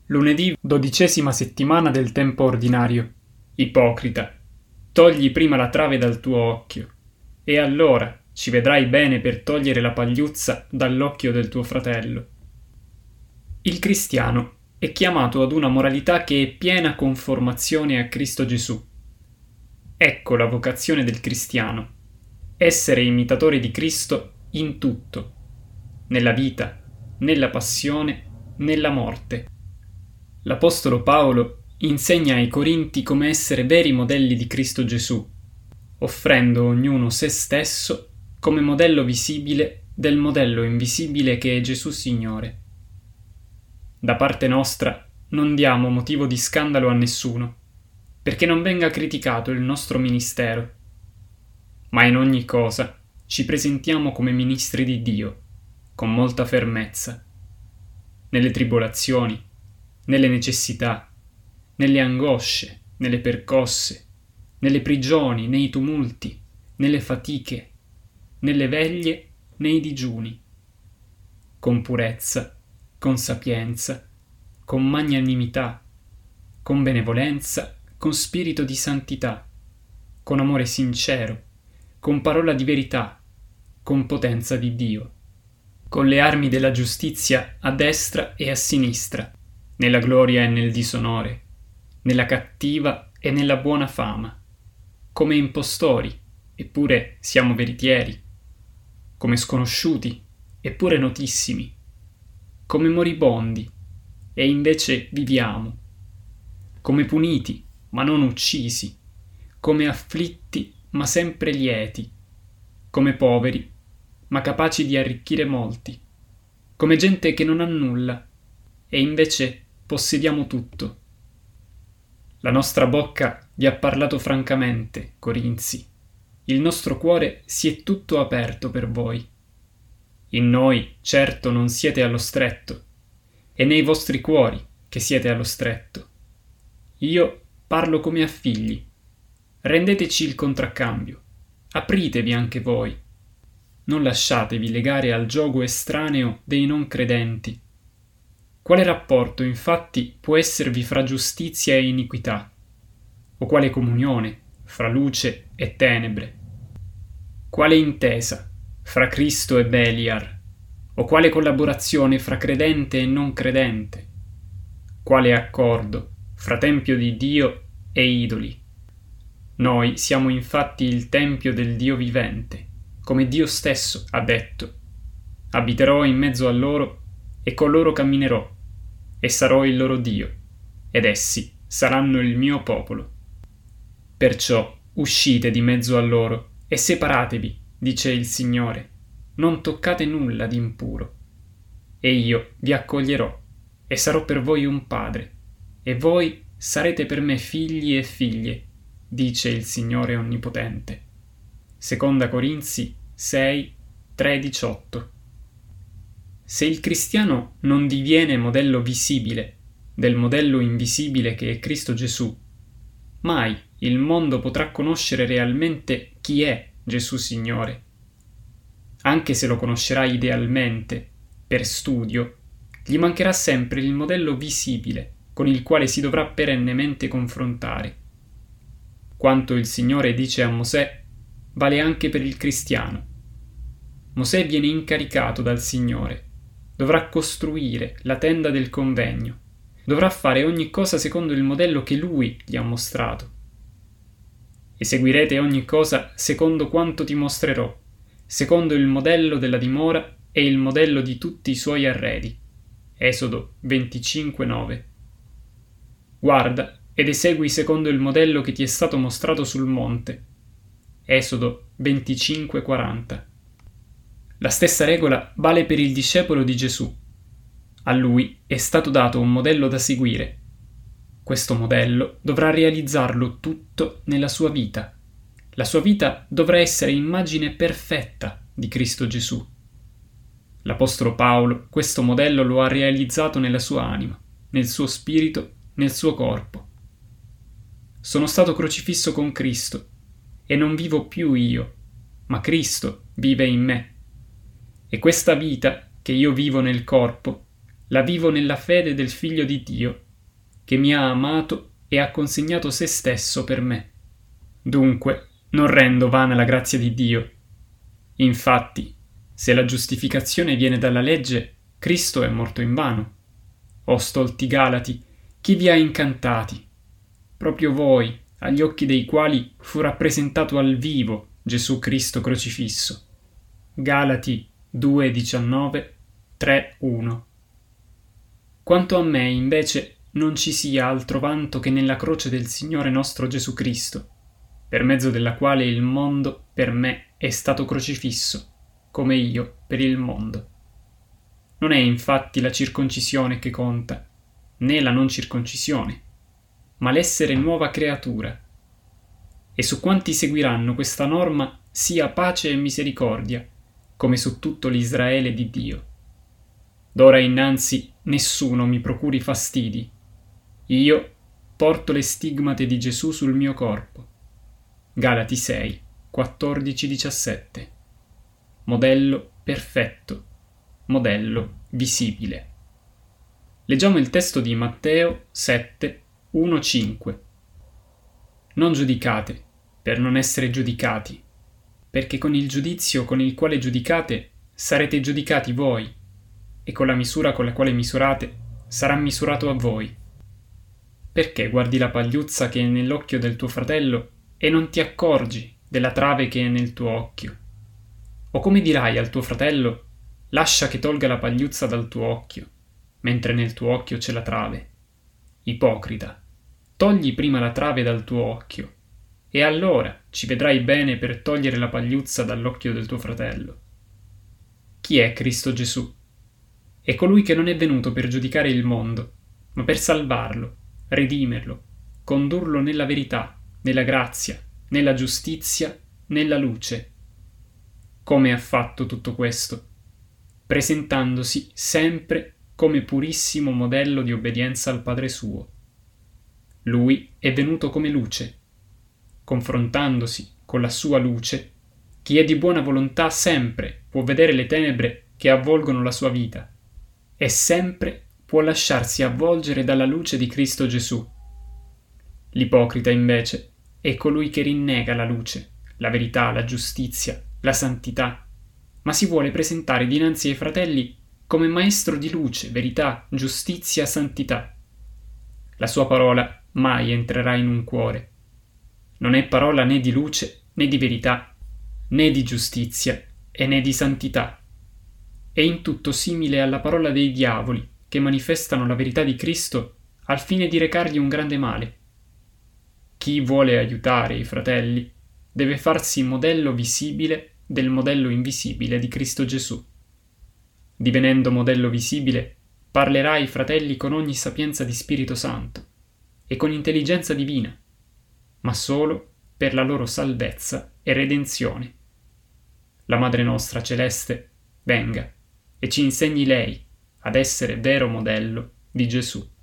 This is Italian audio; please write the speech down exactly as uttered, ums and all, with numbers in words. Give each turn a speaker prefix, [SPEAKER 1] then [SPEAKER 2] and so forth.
[SPEAKER 1] Lunedì, dodicesima settimana del tempo ordinario. Ipocrita, togli prima la trave dal tuo occhio, e allora ci vedrai bene per togliere la pagliuzza dall'occhio del tuo fratello. Il cristiano è chiamato ad una moralità che è piena conformazione a Cristo Gesù. Ecco la vocazione del cristiano: essere imitatore di Cristo in tutto, nella vita, nella passione, nella morte. L'Apostolo Paolo insegna ai Corinti come essere veri modelli di Cristo Gesù, offrendo ognuno se stesso come modello visibile del modello invisibile che è Gesù Signore. Da parte nostra non diamo motivo di scandalo a nessuno, perché non venga criticato il nostro ministero, ma in ogni cosa ci presentiamo come ministri di Dio, con molta fermezza, nelle tribolazioni, nelle necessità, nelle angosce, nelle percosse, nelle prigioni, nei tumulti, nelle fatiche, nelle veglie, nei digiuni, con purezza, con sapienza, con magnanimità, con benevolenza, con spirito di santità, con amore sincero, con parola di verità, con potenza di Dio, con le armi della giustizia a destra e a sinistra, nella gloria e nel disonore, nella cattiva e nella buona fama, come impostori, eppure siamo veritieri, come sconosciuti, eppure notissimi, come moribondi, e invece viviamo, come puniti, ma non uccisi, come afflitti, ma sempre lieti, come poveri, ma capaci di arricchire molti, come gente che non ha nulla, e invece possediamo tutto. La nostra bocca vi ha parlato francamente, Corinzi. Il nostro cuore si è tutto aperto per voi. In noi, certo, non siete allo stretto, è nei vostri cuori che siete allo stretto. Io parlo come a figli. Rendeteci il contraccambio. Apritevi anche voi. Non lasciatevi legare al giogo estraneo dei non credenti. Quale rapporto, infatti, può esservi fra giustizia e iniquità? O quale comunione fra luce e tenebre? Quale intesa fra Cristo e Beliar? O quale collaborazione fra credente e non credente? Quale accordo fra tempio di Dio e idoli? Noi siamo infatti il tempio del Dio vivente, come Dio stesso ha detto: abiterò in mezzo a loro e con loro camminerò, e sarò il loro Dio, ed essi saranno il mio popolo. Perciò uscite di mezzo a loro e separatevi, dice il Signore, non toccate nulla di impuro. E io vi accoglierò, e sarò per voi un padre, e voi sarete per me figli e figlie, dice il Signore Onnipotente. Seconda Corinzi sei, tre diciotto. Se il cristiano non diviene modello visibile del modello invisibile che è Cristo Gesù, mai il mondo potrà conoscere realmente chi è Gesù Signore. Anche se lo conoscerà idealmente, per studio, gli mancherà sempre il modello visibile con il quale si dovrà perennemente confrontare. Quanto il Signore dice a Mosè vale anche per il cristiano. Mosè viene incaricato dal Signore. Dovrà costruire la tenda del convegno, dovrà fare ogni cosa secondo il modello che lui gli ha mostrato. Eseguirete ogni cosa secondo quanto ti mostrerò, secondo il modello della dimora e il modello di tutti i suoi arredi. Esodo venticinque nove. Guarda ed esegui secondo il modello che ti è stato mostrato sul monte. Esodo venticinque quaranta. La stessa regola vale per il discepolo di Gesù. A lui è stato dato un modello da seguire. Questo modello dovrà realizzarlo tutto nella sua vita. La sua vita dovrà essere immagine perfetta di Cristo Gesù. L'Apostolo Paolo questo modello lo ha realizzato nella sua anima, nel suo spirito, nel suo corpo. Sono stato crocifisso con Cristo e non vivo più io, ma Cristo vive in me. E questa vita che io vivo nel corpo, la vivo nella fede del Figlio di Dio, che mi ha amato e ha consegnato se stesso per me. Dunque, non rendo vana la grazia di Dio. Infatti, se la giustificazione viene dalla legge, Cristo è morto invano. O stolti Galati, chi vi ha incantati? Proprio voi, agli occhi dei quali fu rappresentato al vivo Gesù Cristo crocifisso. Galati due diciannove, tre uno. Quanto a me, invece, non ci sia altro vanto che nella croce del Signore nostro Gesù Cristo, per mezzo della quale il mondo per me è stato crocifisso, come io per il mondo. Non è infatti la circoncisione che conta, né la non circoncisione, ma l'essere nuova creatura. E su quanti seguiranno questa norma sia pace e misericordia, come su tutto l'Israele di Dio. D'ora innanzi nessuno mi procuri fastidi. Io porto le stigmate di Gesù sul mio corpo. Galati sei, quattordici diciassette. Modello perfetto. Modello visibile. Leggiamo il testo di Matteo sette, uno cinque. Non giudicate, per non essere giudicati, perché con il giudizio con il quale giudicate sarete giudicati voi, e con la misura con la quale misurate sarà misurato a voi. Perché guardi la pagliuzza che è nell'occhio del tuo fratello e non ti accorgi della trave che è nel tuo occhio? O come dirai al tuo fratello: lascia che tolga la pagliuzza dal tuo occhio, mentre nel tuo occhio c'è la trave? Ipocrita, togli prima la trave dal tuo occhio, e allora ci vedrai bene per togliere la pagliuzza dall'occhio del tuo fratello. Chi è Cristo Gesù? È colui che non è venuto per giudicare il mondo, ma per salvarlo, redimerlo, condurlo nella verità, nella grazia, nella giustizia, nella luce. Come ha fatto tutto questo? Presentandosi sempre come purissimo modello di obbedienza al Padre suo. Lui è venuto come luce. Confrontandosi con la sua luce, chi è di buona volontà sempre può vedere le tenebre che avvolgono la sua vita e sempre può lasciarsi avvolgere dalla luce di Cristo Gesù. L'ipocrita, invece, è colui che rinnega la luce, la verità, la giustizia, la santità, ma si vuole presentare dinanzi ai fratelli come maestro di luce, verità, giustizia, santità. La sua parola mai entrerà in un cuore. Non è parola né di luce, né di verità, né di giustizia e né di santità. È in tutto simile alla parola dei diavoli che manifestano la verità di Cristo al fine di recargli un grande male. Chi vuole aiutare i fratelli deve farsi modello visibile del modello invisibile di Cristo Gesù. Divenendo modello visibile, parlerà ai fratelli con ogni sapienza di Spirito Santo e con intelligenza divina, ma solo per la loro salvezza e redenzione. La Madre nostra celeste venga e ci insegni lei ad essere vero modello di Gesù.